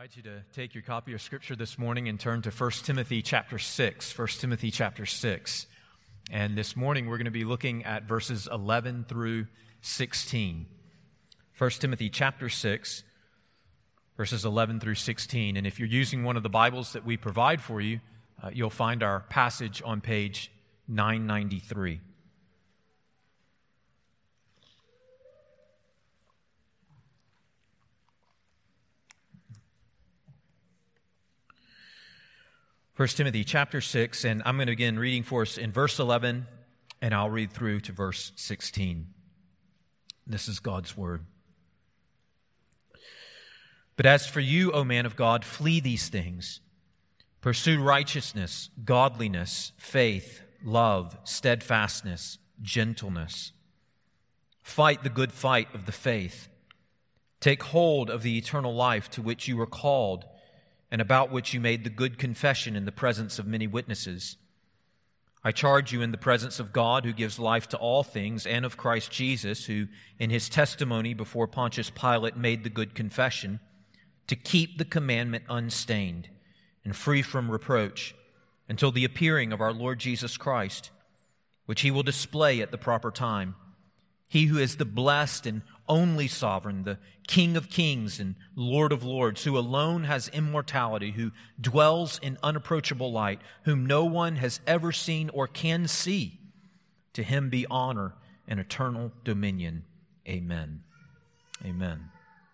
invite you to take your copy of Scripture this morning and turn to 1 Timothy chapter 6. 1 Timothy chapter 6. And this morning we're going to be looking at verses 11 through 16. 1 Timothy chapter 6, verses 11 through 16. And if you're using one of the Bibles that we provide for you, you'll find our passage on page 993. First Timothy chapter 6, and I'm going to begin reading for us in verse 11, and I'll read through to verse 16. This is God's word. But as for you, O man of God, flee these things. Pursue righteousness, godliness, faith, love, steadfastness, gentleness. Fight the good fight of the faith. Take hold of the eternal life to which you were called, and about which you made the good confession in the presence of many witnesses. I charge you in the presence of God, who gives life to all things, and of Christ Jesus, who in his testimony before Pontius Pilate made the good confession, to keep the commandment unstained and free from reproach until the appearing of our Lord Jesus Christ, which he will display at the proper time. He who is the blessed and only sovereign, the King of kings and Lord of lords, who alone has immortality, who dwells in unapproachable light, whom no one has ever seen or can see. To him be honor and eternal dominion. Amen. Amen.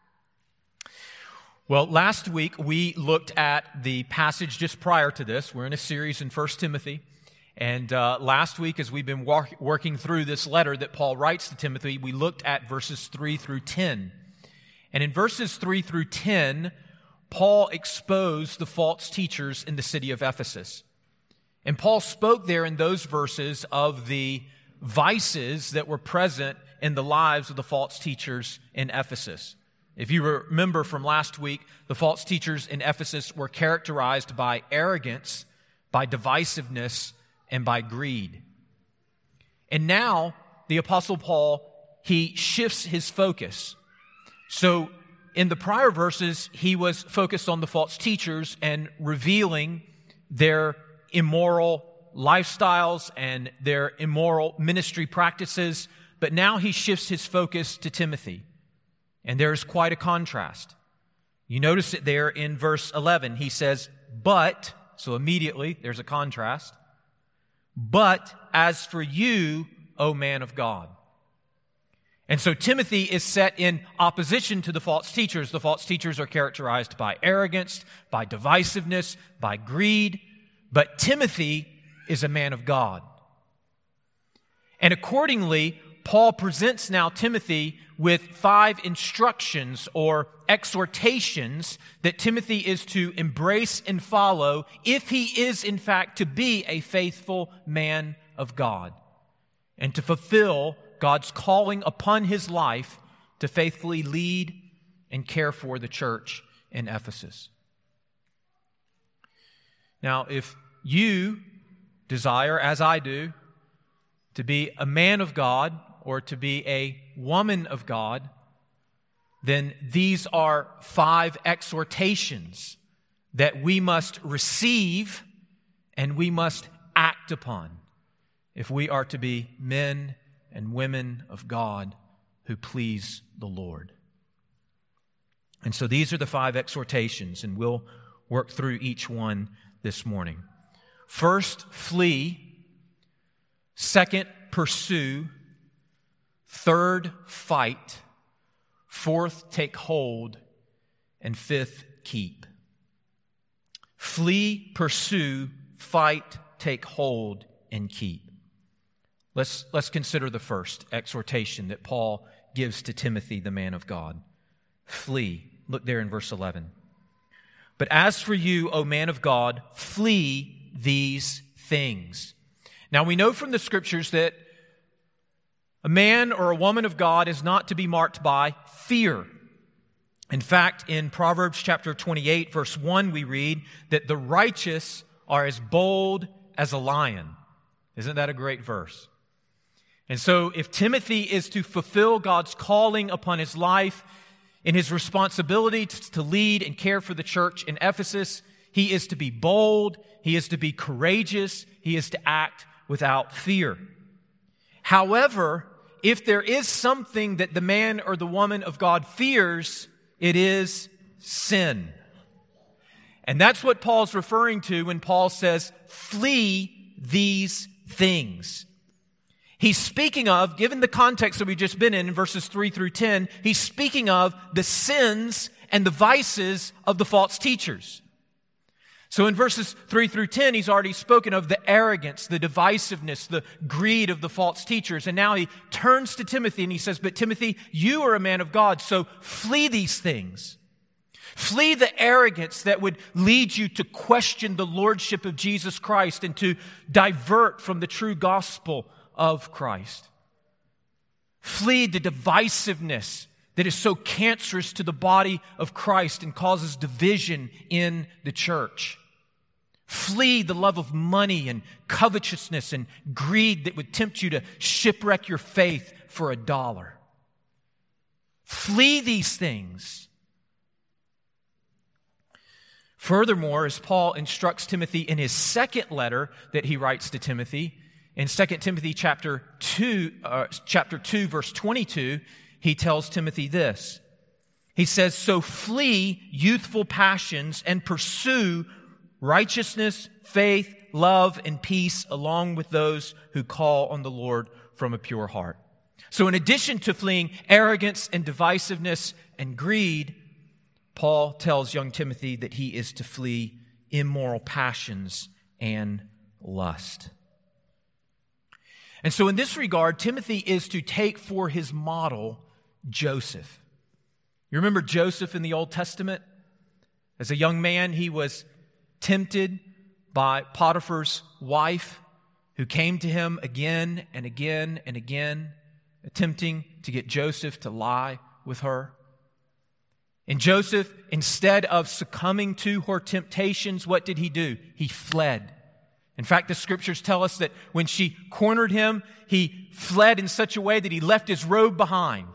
Well, last week we looked at the passage just prior to this. We're in a series in 1 Timothy. And last week, as we've been working through this letter that Paul writes to Timothy, we looked at verses 3 through 10. And in verses 3 through 10, Paul exposed the false teachers in the city of Ephesus. And Paul spoke there in those verses of the vices that were present in the lives of the false teachers in Ephesus. If you remember from last week, the false teachers in Ephesus were characterized by arrogance, by divisiveness, and by greed. And now, the Apostle Paul, he shifts his focus. So, in the prior verses, he was focused on the false teachers and revealing their immoral lifestyles and their immoral ministry practices. But now he shifts his focus to Timothy. And there's quite a contrast. You notice it there in verse 11. He says, but, so immediately there's a contrast. But as for you, O man of God. And so Timothy is set in opposition to the false teachers. The false teachers are characterized by arrogance, by divisiveness, by greed. But Timothy is a man of God. And accordingly, Paul presents now Timothy with 5 instructions or exhortations that Timothy is to embrace and follow if he is in fact to be a faithful man of God and to fulfill God's calling upon his life to faithfully lead and care for the church in Ephesus. Now, if you desire, as I do, to be a man of God or to be a woman of God, then these are 5 exhortations that we must receive and we must act upon if we are to be men and women of God who please the Lord. And so these are the 5 exhortations, and we'll work through each one this morning. First, flee. Second, pursue. Third, fight. Fourth, take hold. And fifth, keep. Flee, pursue, fight, take hold, and keep. Let's consider the first exhortation that Paul gives to Timothy, the man of God. Flee. Look there in verse 11. But as for you, O man of God, flee these things. Now we know from the Scriptures that a man or a woman of God is not to be marked by fear. In fact, in Proverbs chapter 28, verse 1, we read that the righteous are as bold as a lion. Isn't that a great verse? And so if Timothy is to fulfill God's calling upon his life, In his responsibility to lead and care for the church in Ephesus, he is to be bold, he is to be courageous, he is to act without fear. However, if there is something that the man or the woman of God fears, it is sin. And that's what Paul's referring to when Paul says, flee these things. He's speaking of, given the context that we've just been in verses 3 through 10, he's speaking of the sins and the vices of the false teachers. So in verses 3 through 10, he's already spoken of the arrogance, the divisiveness, the greed of the false teachers. And now he turns to Timothy and he says, but Timothy, you are a man of God, so flee these things. Flee the arrogance that would lead you to question the lordship of Jesus Christ and to divert from the true gospel of Christ. Flee the divisiveness that is so cancerous to the body of Christ and causes division in the church. Flee the love of money and covetousness and greed that would tempt you to shipwreck your faith for $1. Flee these things. Furthermore, as Paul instructs Timothy in his second letter that he writes to Timothy, in 2 Timothy chapter 2, verse 22, he tells Timothy this. He says, so flee youthful passions and pursue righteousness, faith, love, and peace along with those who call on the Lord from a pure heart. So in addition to fleeing arrogance and divisiveness and greed, Paul tells young Timothy that he is to flee immoral passions and lust. And so in this regard, Timothy is to take for his model Joseph. You remember Joseph in the Old Testament? As a young man, he was tempted by Potiphar's wife, who came to him again and again and again, attempting to get Joseph to lie with her. And Joseph, instead of succumbing to her temptations, what did he do? He fled. In fact, the scriptures tell us that when she cornered him, he fled in such a way that he left his robe behind.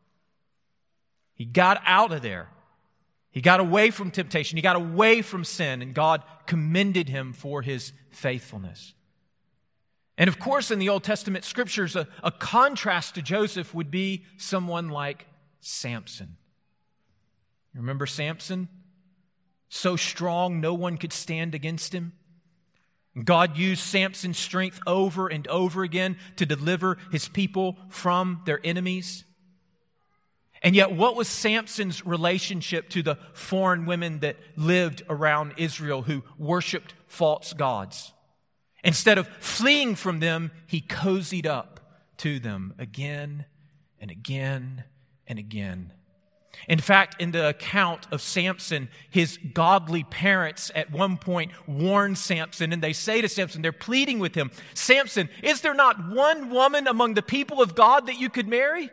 He got out of there. He got away from temptation. He got away from sin, and God commended him for his faithfulness. And of course, in the Old Testament scriptures, a contrast to Joseph would be someone like Samson. Remember Samson? So strong, no one could stand against him. God used Samson's strength over and over again to deliver his people from their enemies. And yet, what was Samson's relationship to the foreign women that lived around Israel who worshiped false gods? Instead of fleeing from them, he cozied up to them again and again and again. In fact, in the account of Samson, his godly parents at one point warn Samson, and they say to Samson, they're pleading with him, Samson, is there not one woman among the people of God that you could marry?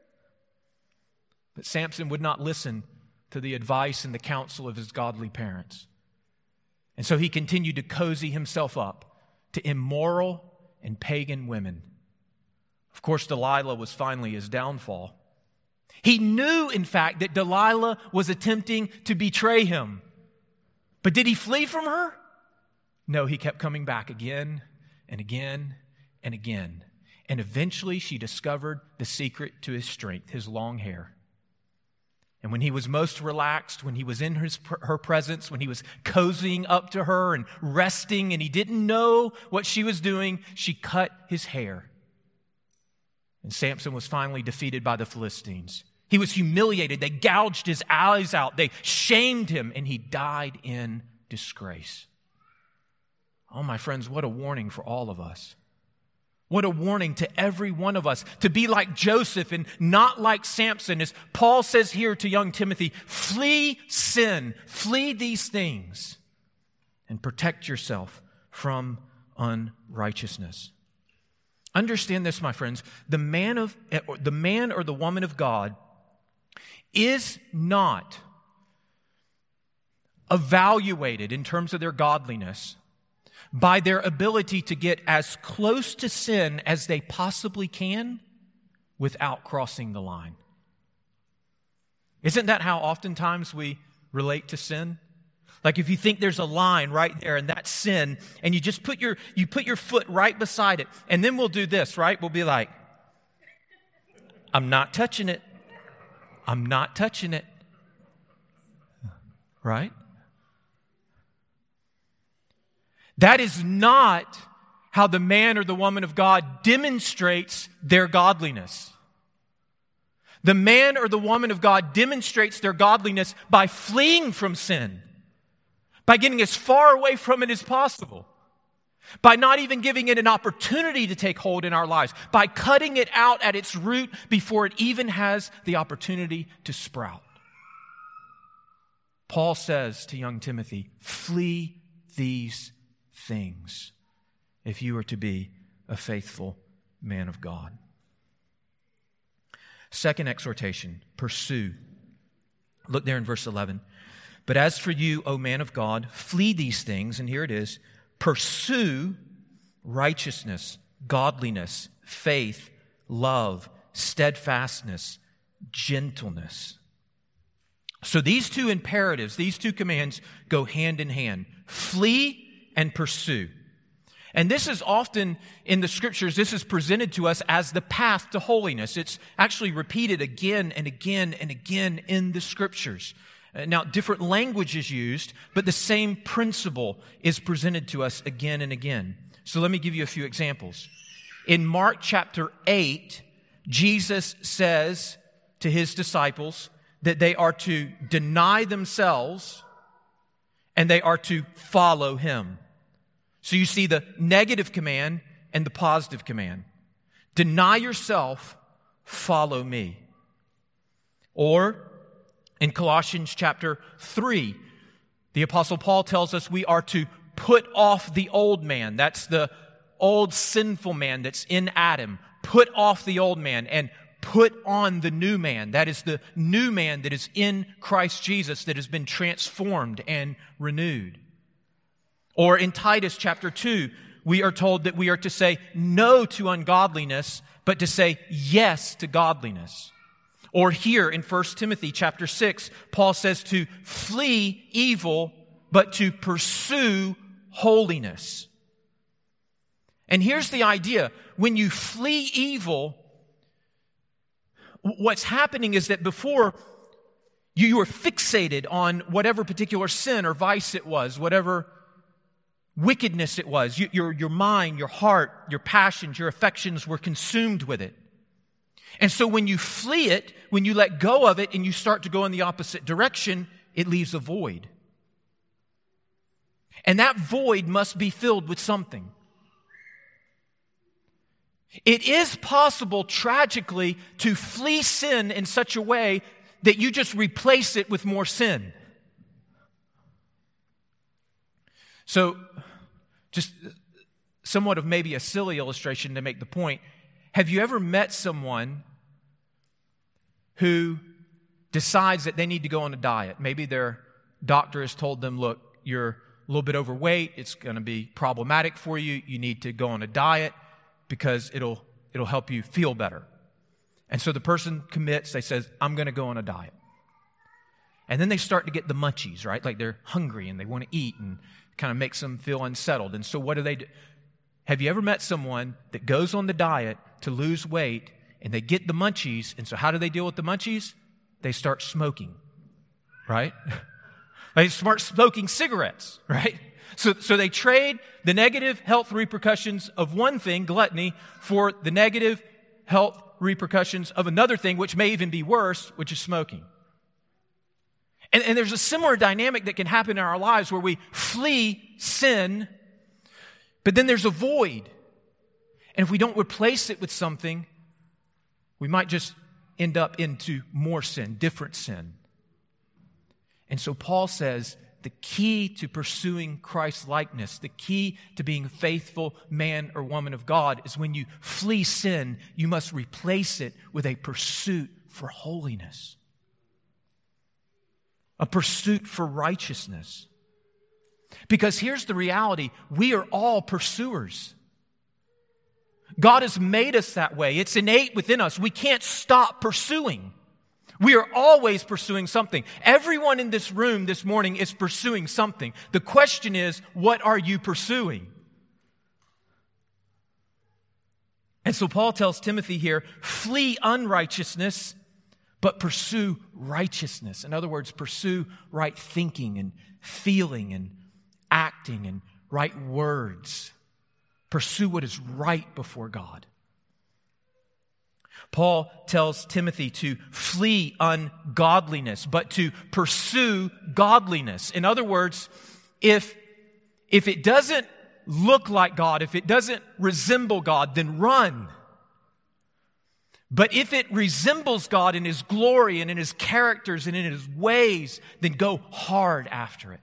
But Samson would not listen to the advice and the counsel of his godly parents. And so he continued to cozy himself up to immoral and pagan women. Of course, Delilah was finally his downfall. He knew, in fact, that Delilah was attempting to betray him. But did he flee from her? No, he kept coming back again and again and again. And eventually she discovered the secret to his strength, his long hair. And when he was most relaxed, when he was in her presence, when he was cozying up to her and resting and he didn't know what she was doing, she cut his hair. And Samson was finally defeated by the Philistines. He was humiliated. They gouged his eyes out. They shamed him, and he died in disgrace. Oh, my friends, what a warning for all of us. What a warning to every one of us to be like Joseph and not like Samson. As Paul says here to young Timothy, flee sin, flee these things, and protect yourself from unrighteousness. Understand this, my friends. The man or the woman of God is not evaluated in terms of their godliness by their ability to get as close to sin as they possibly can without crossing the line. Isn't that how oftentimes we relate to sin? Like if you think there's a line right there and that's sin, and you just put your foot right beside it, and then we'll do this, right? We'll be like, I'm not touching it. I'm not touching it. Right? That is not how the man or the woman of God demonstrates their godliness. The man or the woman of God demonstrates their godliness by fleeing from sin, by getting as far away from it as possible, by not even giving it an opportunity to take hold in our lives, by cutting it out at its root before it even has the opportunity to sprout. Paul says to young Timothy, flee these things if you are to be a faithful man of God. Second exhortation, pursue. Look there in verse 11. But as for you, O man of God, flee these things, and here it is, pursue righteousness, godliness, faith, love, steadfastness, gentleness. So these two imperatives, these two commands go hand in hand. Flee and pursue. And this is often in the Scriptures, this is presented to us as the path to holiness. It's actually repeated again and again and again in the Scriptures. Now, different language is used, but the same principle is presented to us again and again. So let me give you a few examples. In Mark chapter 8, Jesus says to his disciples that they are to deny themselves and they are to follow him. So you see the negative command and the positive command. Deny yourself, follow me. Or in Colossians chapter 3, the Apostle Paul tells us we are to put off the old man. That's the old sinful man that's in Adam. Put off the old man and put on the new man. That is the new man that is in Christ Jesus, that has been transformed and renewed. Or in Titus chapter 2, we are told that we are to say no to ungodliness, but to say yes to godliness. Or here in 1 Timothy chapter 6, Paul says to flee evil, but to pursue holiness. And here's the idea. When you flee evil, what's happening is that before you were fixated on whatever particular sin or vice it was, whatever wickedness it was. Your mind, your heart, your passions, your affections were consumed with it. And so when you flee it, when you let go of it and you start to go in the opposite direction, it leaves a void. And that void must be filled with something. It is possible, tragically, to flee sin in such a way that you just replace it with more sin. So, just somewhat of maybe a silly illustration to make the point. Have you ever met someone who decides that they need to go on a diet? Maybe their doctor has told them, look, you're a little bit overweight. It's going to be problematic for you. You need to go on a diet because it'll help you feel better. And so the person commits. They says, I'm going to go on a diet. And then they start to get the munchies, right? Like they're hungry and they want to eat, and kind of makes them feel unsettled. And so what do they do? Have you ever met someone that goes on the diet to lose weight and they get the munchies, and so how do they deal with the munchies? They start smoking, right? They start smoking cigarettes, right? So they trade the negative health repercussions of one thing, gluttony, for the negative health repercussions of another thing, which may even be worse, which is smoking. And there's a similar dynamic that can happen in our lives where we flee sin, but then there's a void. And if we don't replace it with something, we might just end up into more sin, different sin. And so Paul says the key to pursuing Christ's likeness, the key to being a faithful man or woman of God, is when you flee sin, you must replace it with a pursuit for holiness. A pursuit for righteousness. Because here's the reality. We are all pursuers. God has made us that way. It's innate within us. We can't stop pursuing. We are always pursuing something. Everyone in this room this morning is pursuing something. The question is, what are you pursuing? And so Paul tells Timothy here, flee unrighteousness, but pursue righteousness. In other words, pursue right thinking and feeling and acting and right words. Pursue what is right before God. Paul tells Timothy to flee ungodliness, but to pursue godliness. In other words, if it doesn't look like God, if it doesn't resemble God, then run. But if it resembles God in His glory and in His characters and in His ways, then go hard after it.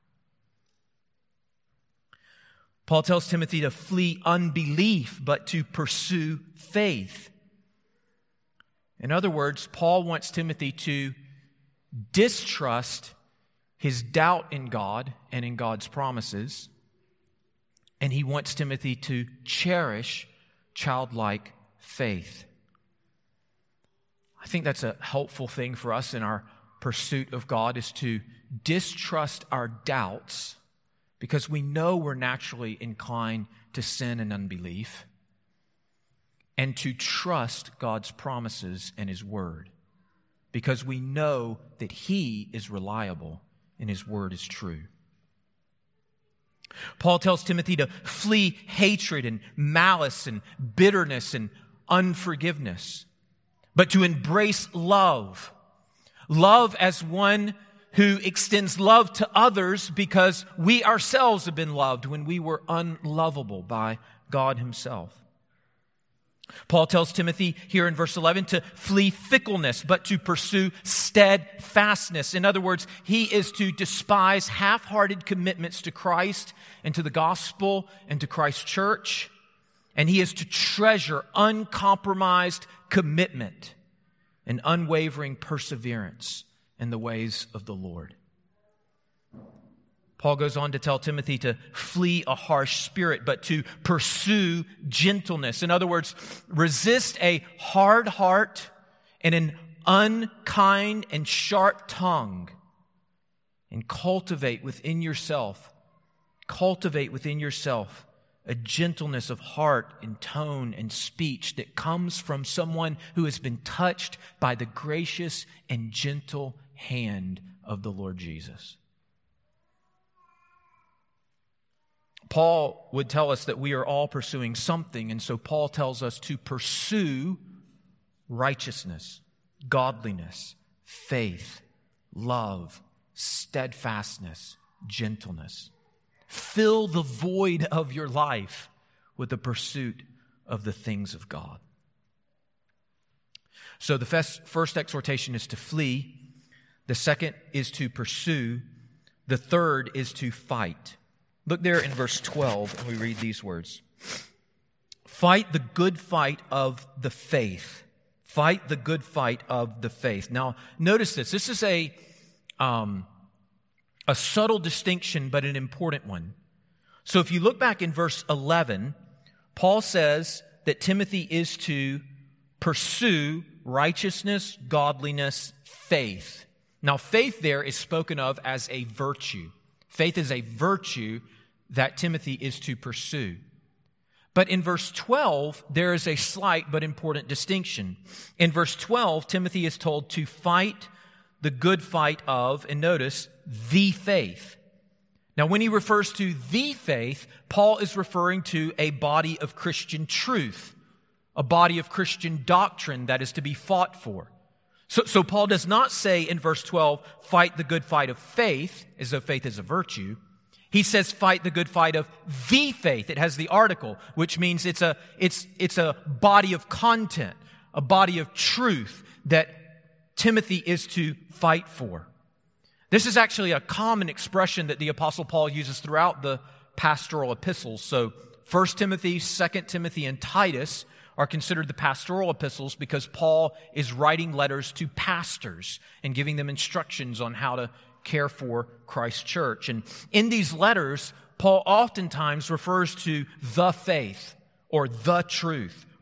Paul tells Timothy to flee unbelief, but to pursue faith. In other words, Paul wants Timothy to distrust his doubt in God and in God's promises, and he wants Timothy to cherish childlike faith. I think that's a helpful thing for us in our pursuit of God, is to distrust our doubts, because we know we're naturally inclined to sin and unbelief, and to trust God's promises and His Word, because we know that He is reliable and His Word is true. Paul tells Timothy to flee hatred and malice and bitterness and unforgiveness, but to embrace love. Love as one who extends love to others, because we ourselves have been loved when we were unlovable by God Himself. Paul tells Timothy here in verse 11 to flee fickleness, but to pursue steadfastness. In other words, he is to despise half-hearted commitments to Christ and to the gospel and to Christ's church. And he is to treasure uncompromised commitment and unwavering perseverance in the ways of the Lord. Paul goes on to tell Timothy to flee a harsh spirit, but to pursue gentleness. In other words, resist a hard heart and an unkind and sharp tongue, and cultivate within yourself a gentleness of heart and tone and speech that comes from someone who has been touched by the gracious and gentle hand of the Lord Jesus. Paul would tell us that we are all pursuing something, and so Paul tells us to pursue righteousness, godliness, faith, love, steadfastness, gentleness. Fill the void of your life with the pursuit of the things of God. So the first exhortation is to flee. The second is to pursue. The third is to fight. Look there in verse 12, and we read these words. Fight the good fight of the faith. Fight the good fight of the faith. Now, notice this. This is a subtle distinction, but an important one. So if you look back in verse 11, Paul says that Timothy is to pursue righteousness, godliness, faith. Now, faith there is spoken of as a virtue. Faith is a virtue that Timothy is to pursue. But in verse 12, there is a slight but important distinction. In verse 12, Timothy is told to fight the good fight of, and notice, the faith. Now, when he refers to the faith, Paul is referring to a body of Christian truth, a body of Christian doctrine that is to be fought for. So Paul does not say in verse 12, fight the good fight of faith, as though faith is a virtue. He says, fight the good fight of the faith. It has the article, which means it's a body of content, a body of truth that Timothy is to fight for. This is actually a common expression that the Apostle Paul uses throughout the pastoral epistles. So 1 Timothy, 2 Timothy, and Titus are considered the pastoral epistles because Paul is writing letters to pastors and giving them instructions on how to care for Christ's church. And in these letters, Paul oftentimes refers to the faith or the truth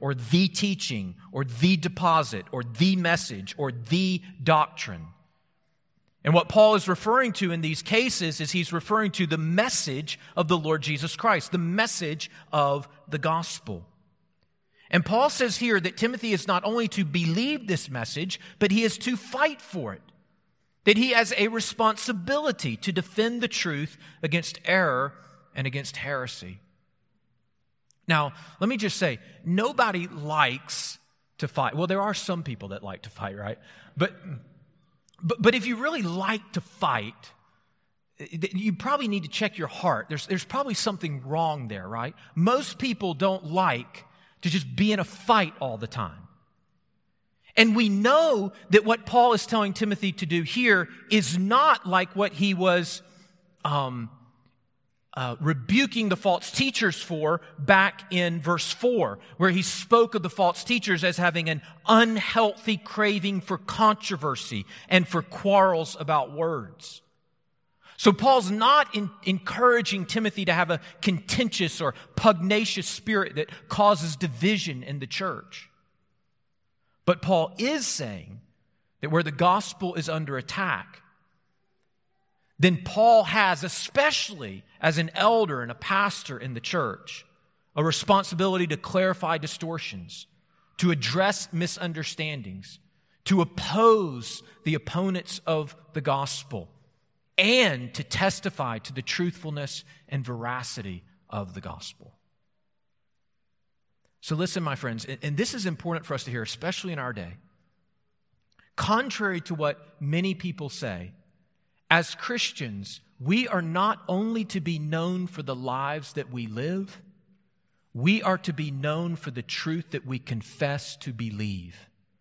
or the teaching or the deposit or the message or the doctrine. And what Paul is referring to in these cases is he's referring to the message of the Lord Jesus Christ, the message of the gospel. And Paul says here that Timothy is not only to believe this message, but he is to fight for it. That he has a responsibility to defend the truth against error and against heresy. Now, let me just say, nobody likes to fight. Well, there are some people that like to fight, right? But if you really like to fight, you probably need to check your heart. There's probably something wrong there, right? Most people don't like to just be in a fight all the time. And we know that what Paul is telling Timothy to do here is not like what he was rebuking the false teachers for back in verse 4, where he spoke of the false teachers as having an unhealthy craving for controversy and for quarrels about words. So Paul's not encouraging Timothy to have a contentious or pugnacious spirit that causes division in the church. But Paul is saying that where the gospel is under attack, then Paul has, especially as an elder and a pastor in the church, a responsibility to clarify distortions, to address misunderstandings, to oppose the opponents of the gospel, and to testify to the truthfulness and veracity of the gospel. So listen, my friends, and this is important for us to hear, especially in our day. Contrary to what many people say, as Christians, we are not only to be known for the lives that we live, we are to be known for the truth that we confess to believe.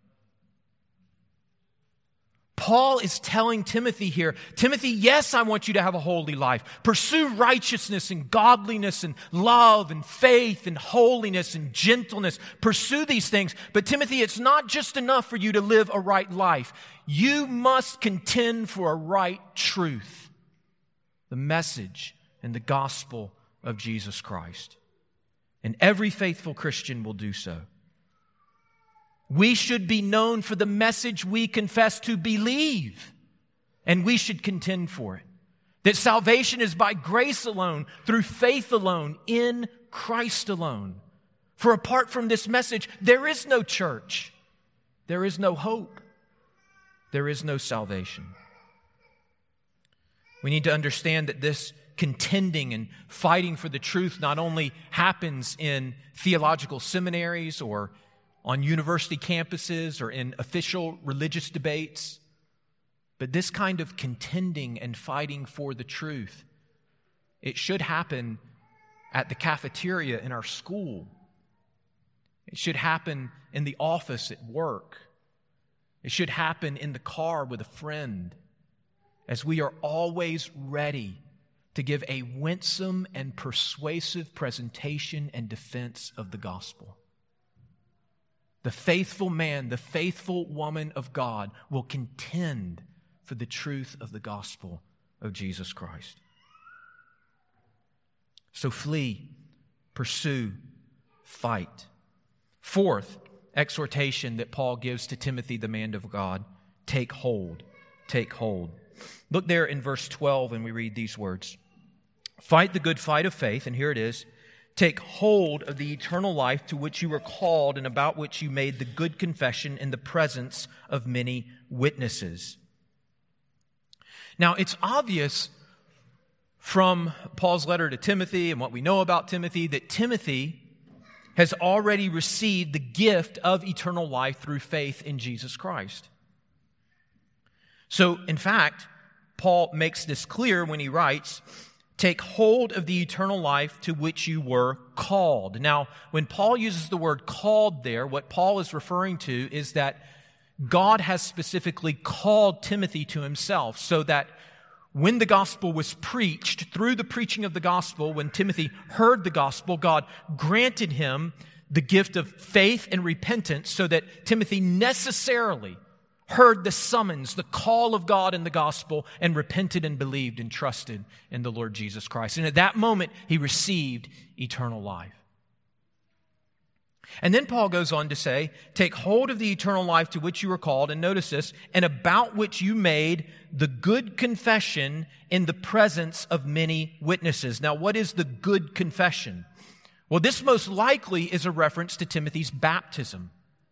Paul is telling Timothy here, Timothy, yes, I want you to have a holy life. Pursue righteousness and godliness and love and faith and holiness and gentleness. Pursue these things. But Timothy, it's not just enough for you to live a right life. You must contend for a right truth, the message and the gospel of Jesus Christ. And every faithful Christian will do so. We should be known for the message we confess to believe, and we should contend for it. That salvation is by grace alone, through faith alone, in Christ alone. For apart from this message, there is no church. There is no hope. There is no salvation. We need to understand that this contending and fighting for the truth not only happens in theological seminaries or on university campuses or in official religious debates, but this kind of contending and fighting for the truth, it should happen at the cafeteria in our school. It should happen in the office at work. It should happen in the car with a friend, as we are always ready to give a winsome and persuasive presentation and defense of the gospel. The faithful man, the faithful woman of God will contend for the truth of the gospel of Jesus Christ. So flee, pursue, fight. Fourth exhortation that Paul gives to Timothy, the man of God, take hold, take hold. Look there in verse 12 and we read these words. Fight the good fight of faith, and here it is. Take hold of the eternal life to which you were called and about which you made the good confession in the presence of many witnesses. Now, it's obvious from Paul's letter to Timothy and what we know about Timothy that Timothy has already received the gift of eternal life through faith in Jesus Christ. So, in fact, Paul makes this clear when he writes, take hold of the eternal life to which you were called. Now, when Paul uses the word called there, what Paul is referring to is that God has specifically called Timothy to himself, so that when the gospel was preached, through the preaching of the gospel, when Timothy heard the gospel, God granted him the gift of faith and repentance so that Timothy necessarily heard the summons, the call of God in the gospel, and repented and believed and trusted in the Lord Jesus Christ. And at that moment, he received eternal life. And then Paul goes on to say, take hold of the eternal life to which you were called, and notice this, and about which you made the good confession in the presence of many witnesses. Now, what is the good confession? Well, this most likely is a reference to Timothy's baptism.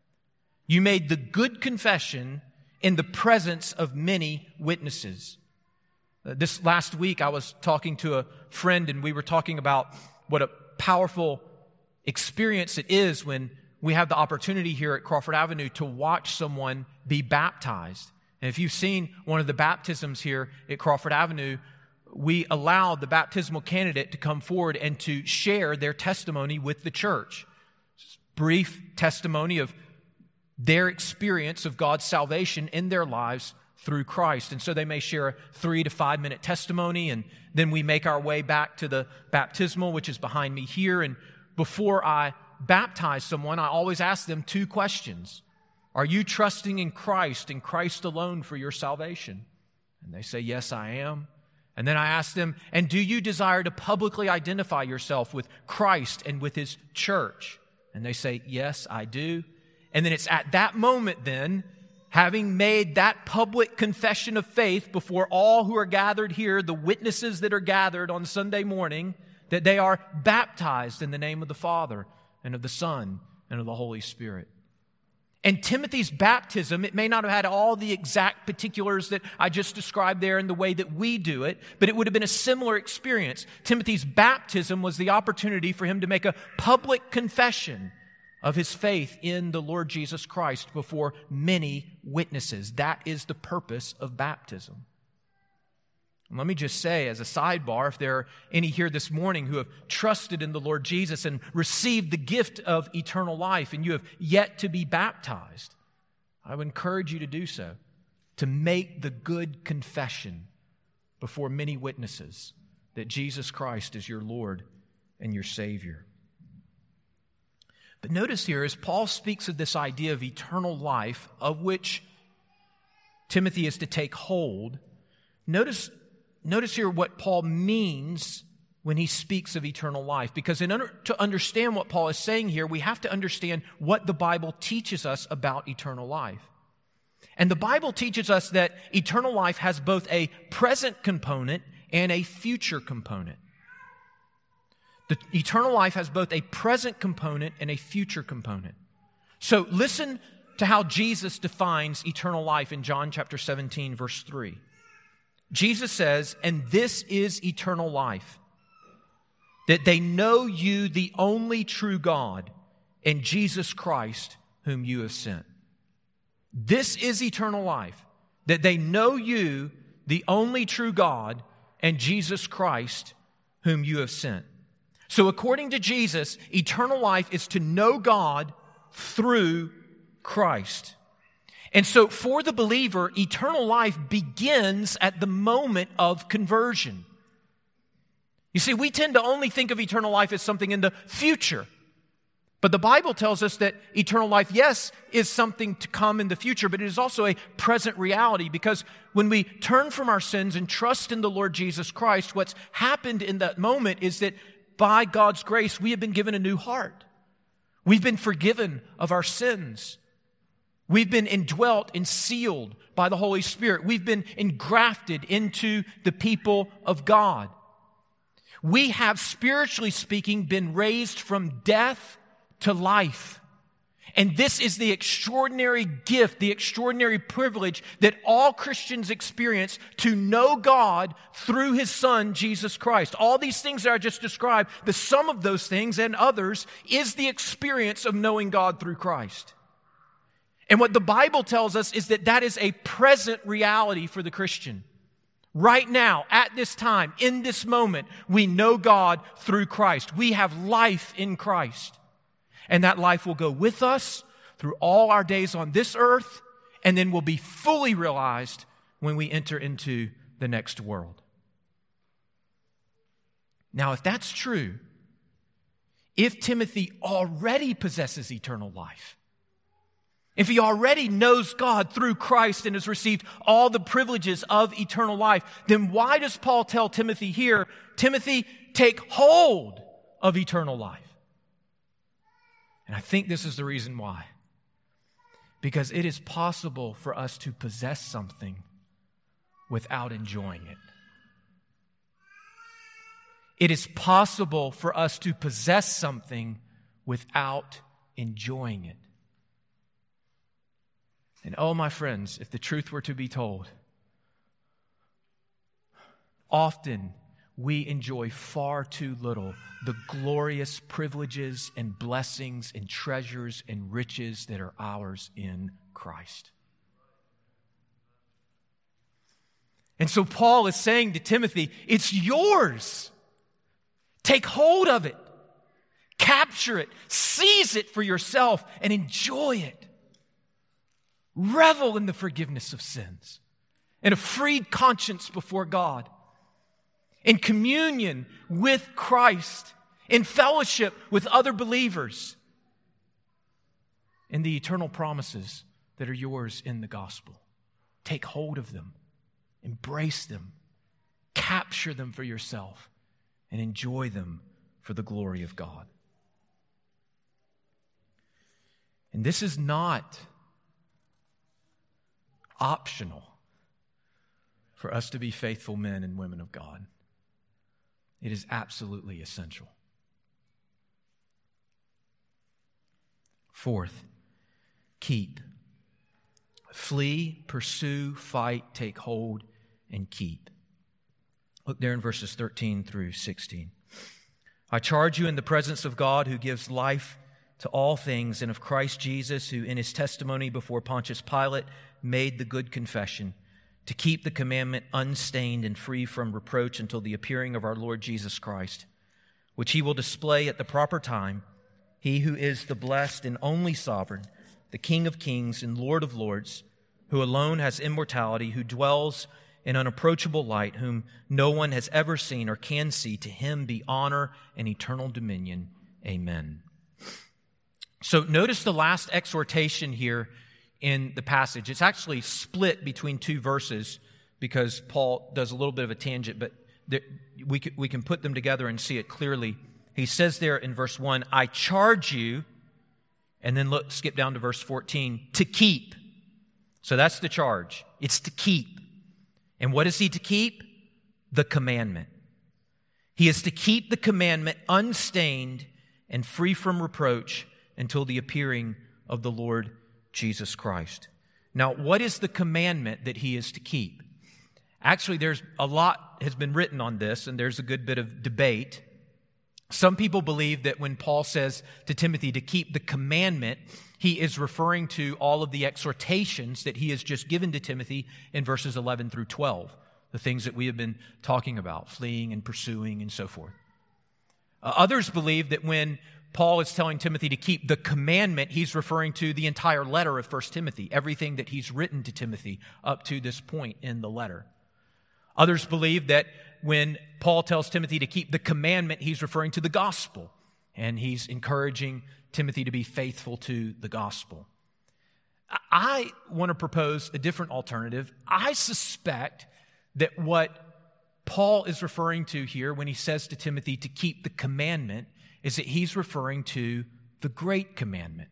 You made the good confession in the presence of many witnesses. This last week, I was talking to a friend, and we were talking about what a powerful experience it is when we have the opportunity here at Crawford Avenue to watch someone be baptized. And if you've seen one of the baptisms here at Crawford Avenue, we allow the baptismal candidate to come forward and to share their testimony with the church. Brief testimony of their experience of God's salvation in their lives through Christ. And so they may share a 3 to 5 minute testimony, and then we make our way back to the baptismal, which is behind me here. And before I baptize someone, I always ask them 2 questions. Are you trusting in Christ and Christ alone for your salvation? And they say, yes, I am. And then I ask them, and do you desire to publicly identify yourself with Christ and with His church? And they say, yes, I do. And then it's at that moment then, having made that public confession of faith before all who are gathered here, the witnesses that are gathered on Sunday morning, that they are baptized in the name of the Father and of the Son and of the Holy Spirit. And Timothy's baptism, it may not have had all the exact particulars that I just described there in the way that we do it, but it would have been a similar experience. Timothy's baptism was the opportunity for him to make a public confession of his faith in the Lord Jesus Christ before many witnesses. That is the purpose of baptism. And let me just say, as a sidebar, if there are any here this morning who have trusted in the Lord Jesus and received the gift of eternal life, and you have yet to be baptized, I would encourage you to do so, to make the good confession before many witnesses that Jesus Christ is your Lord and your Savior. But notice here, as Paul speaks of this idea of eternal life, of which Timothy is to take hold, notice here what Paul means when he speaks of eternal life. Because to understand what Paul is saying here, we have to understand what the Bible teaches us about eternal life. And the Bible teaches us that eternal life has both a present component and a future component. The eternal life has both a present component and a future component. So listen to how Jesus defines eternal life in John chapter 17, verse 3. Jesus says, "And this is eternal life, that they know you, the only true God, and Jesus Christ, whom you have sent." This is eternal life, that they know you, the only true God, and Jesus Christ, whom you have sent. So according to Jesus, eternal life is to know God through Christ. And so for the believer, eternal life begins at the moment of conversion. You see, we tend to only think of eternal life as something in the future. But the Bible tells us that eternal life, yes, is something to come in the future, but it is also a present reality, because when we turn from our sins and trust in the Lord Jesus Christ, what's happened in that moment is that by God's grace, we have been given a new heart. We've been forgiven of our sins. We've been indwelt and sealed by the Holy Spirit. We've been engrafted into the people of God. We have, spiritually speaking, been raised from death to life. And this is the extraordinary gift, the extraordinary privilege that all Christians experience, to know God through His Son, Jesus Christ. All these things that I just described, the sum of those things and others is the experience of knowing God through Christ. And what the Bible tells us is that that is a present reality for the Christian. Right now, at this time, in this moment, we know God through Christ. We have life in Christ. And that life will go with us through all our days on this earth, and then will be fully realized when we enter into the next world. Now, if that's true, if Timothy already possesses eternal life, if he already knows God through Christ and has received all the privileges of eternal life, then why does Paul tell Timothy here, Timothy, take hold of eternal life? And I think this is the reason why. Because it is possible for us to possess something without enjoying it. It is possible for us to possess something without enjoying it. And oh, my friends, if the truth were to be told, often we enjoy far too little the glorious privileges and blessings and treasures and riches that are ours in Christ. And so Paul is saying to Timothy, it's yours. Take hold of it. Capture it. Seize it for yourself and enjoy it. Revel in the forgiveness of sins and a freed conscience before God. In communion with Christ, in fellowship with other believers, in the eternal promises that are yours in the gospel. Take hold of them, embrace them, capture them for yourself, and enjoy them for the glory of God. And this is not optional for us to be faithful men and women of God. It is absolutely essential. Fourth, keep. Flee, pursue, fight, take hold, and keep. Look there in verses 13 through 16. I charge you in the presence of God who gives life to all things, and of Christ Jesus, who in his testimony before Pontius Pilate made the good confession, to keep the commandment unstained and free from reproach until the appearing of our Lord Jesus Christ, which he will display at the proper time, he who is the blessed and only sovereign, the King of kings and Lord of lords, who alone has immortality, who dwells in unapproachable light, whom no one has ever seen or can see. To him be honor and eternal dominion. Amen. So notice the last exhortation here in the passage. It's actually split between two verses because Paul does a little bit of a tangent, but we can put them together and see it clearly. He says there in verse 1, I charge you, and then skip down to verse 14, to keep. So that's the charge. It's to keep. And what is he to keep? The commandment. He is to keep the commandment unstained and free from reproach until the appearing of the Lord Jesus Christ. Now, what is the commandment that he is to keep? Actually, there's a lot has been written on this, and there's a good bit of debate. Some people believe that when Paul says to Timothy to keep the commandment, he is referring to all of the exhortations that he has just given to Timothy in verses 11 through 12, the things that we have been talking about, fleeing and pursuing and so forth. Others believe that when Paul is telling Timothy to keep the commandment, he's referring to the entire letter of 1 Timothy, everything that he's written to Timothy up to this point in the letter. Others believe that when Paul tells Timothy to keep the commandment, he's referring to the gospel, and he's encouraging Timothy to be faithful to the gospel. I want to propose a different alternative. I suspect that what Paul is referring to here when he says to Timothy to keep the commandment is that he's referring to the great commandment.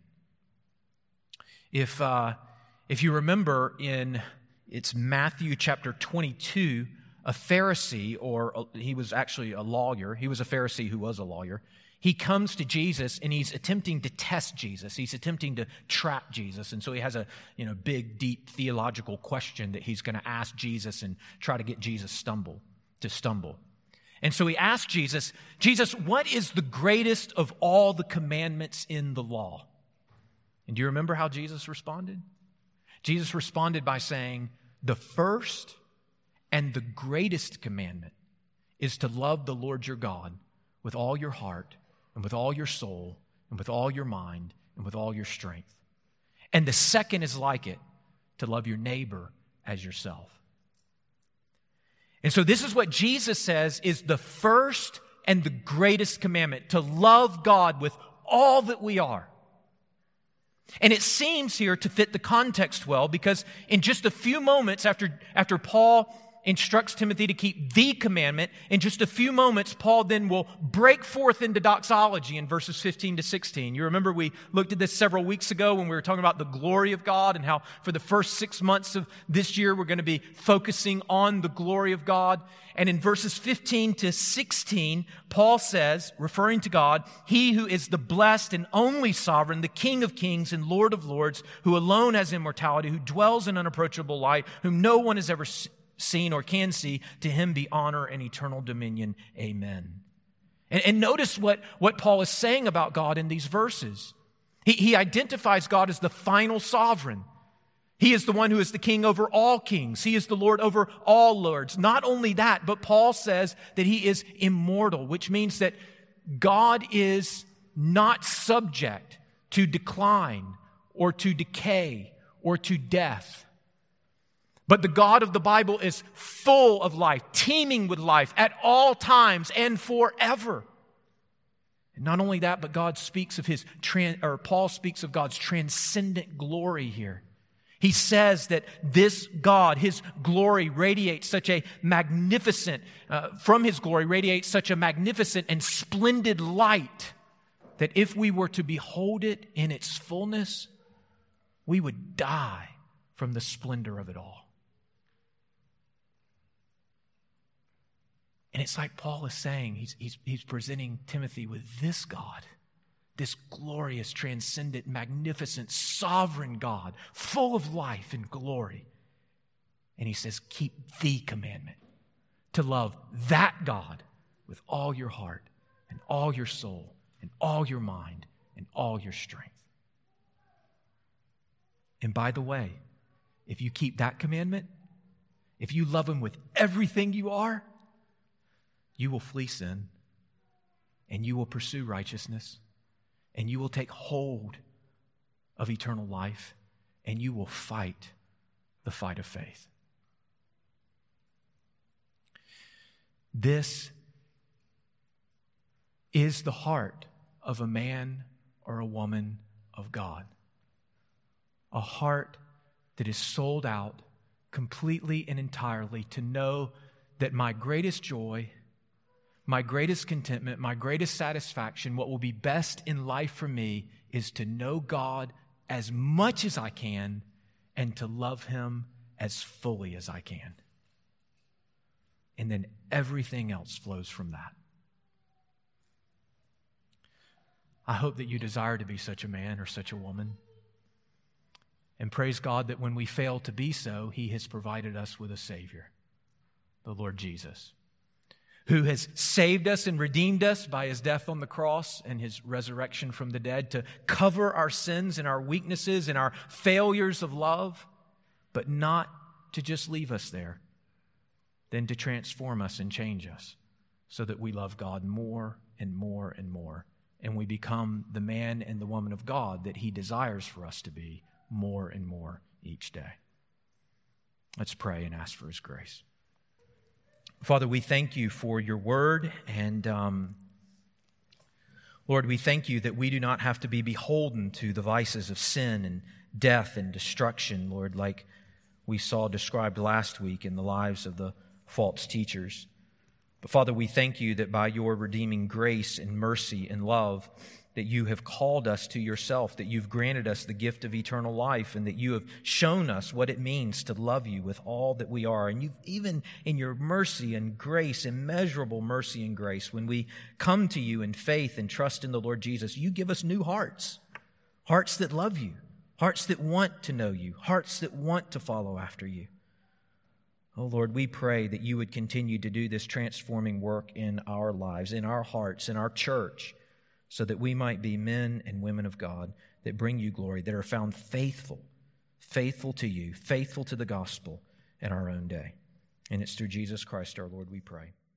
If you remember it's Matthew chapter 22, a Pharisee, he was actually a lawyer. He was a Pharisee who was a lawyer. He comes to Jesus and he's attempting to test Jesus. He's attempting to trap Jesus. And so he has a big, deep theological question that he's going to ask Jesus and try to get Jesus to stumble. And so he asked Jesus, what is the greatest of all the commandments in the law? And do you remember how Jesus responded? Jesus responded by saying, the first and the greatest commandment is to love the Lord your God with all your heart and with all your soul and with all your mind and with all your strength. And the second is like it, to love your neighbor as yourself. And so this is what Jesus says is the first and the greatest commandment, to love God with all that we are. And it seems here to fit the context well, because in just a few moments after Paul instructs Timothy to keep the commandment. In just a few moments, Paul then will break forth into doxology in verses 15 to 16. You remember we looked at this several weeks ago when we were talking about the glory of God and how for the first 6 months of this year we're going to be focusing on the glory of God. And in verses 15 to 16, Paul says, referring to God, "He who is the blessed and only sovereign, the King of kings and Lord of lords, who alone has immortality, who dwells in unapproachable light, whom no one has ever seen or can see, to him be honor and eternal dominion. Amen." And notice what Paul is saying about God in these verses. He identifies God as the final sovereign. He is the one who is the king over all kings. He is the Lord over all lords. Not only that, but Paul says that he is immortal, which means that God is not subject to decline or to decay or to death. But the God of the Bible is full of life, teeming with life at all times and forever. And not only that, but Paul speaks of God's transcendent glory here. He says that this God, His glory radiates such a magnificent, from His glory radiates such a magnificent and splendid light that if we were to behold it in its fullness, we would die from the splendor of it all. And it's like Paul is saying, he's presenting Timothy with this God, this glorious, transcendent, magnificent, sovereign God, full of life and glory. And he says, keep the commandment, to love that God with all your heart and all your soul and all your mind and all your strength. And by the way, if you keep that commandment, if you love Him with everything you are, you will flee sin and you will pursue righteousness and you will take hold of eternal life and you will fight the fight of faith. This is the heart of a man or a woman of God. A heart that is sold out completely and entirely to know that my greatest joy, my greatest contentment, my greatest satisfaction, what will be best in life for me is to know God as much as I can and to love Him as fully as I can. And then everything else flows from that. I hope that you desire to be such a man or such a woman. And praise God that when we fail to be so, He has provided us with a Savior, the Lord Jesus, who has saved us and redeemed us by His death on the cross and His resurrection from the dead to cover our sins and our weaknesses and our failures of love, but not to just leave us there, then to transform us and change us so that we love God more and more and more, and we become the man and the woman of God that He desires for us to be more and more each day. Let's pray and ask for His grace. Father, we thank You for Your word, and Lord, we thank You that we do not have to be beholden to the vices of sin and death and destruction, Lord, like we saw described last week in the lives of the false teachers. But Father, we thank You that by Your redeeming grace and mercy and love, that You have called us to Yourself, that You've granted us the gift of eternal life, and that You have shown us what it means to love You with all that we are. And You've even in Your mercy and grace, immeasurable mercy and grace, when we come to You in faith and trust in the Lord Jesus, You give us new hearts, hearts that love You, hearts that want to know You, hearts that want to follow after You. Oh Lord, we pray that You would continue to do this transforming work in our lives, in our hearts, in our church, so that we might be men and women of God that bring You glory, that are found faithful to You, faithful to the gospel in our own day. And it's through Jesus Christ our Lord we pray.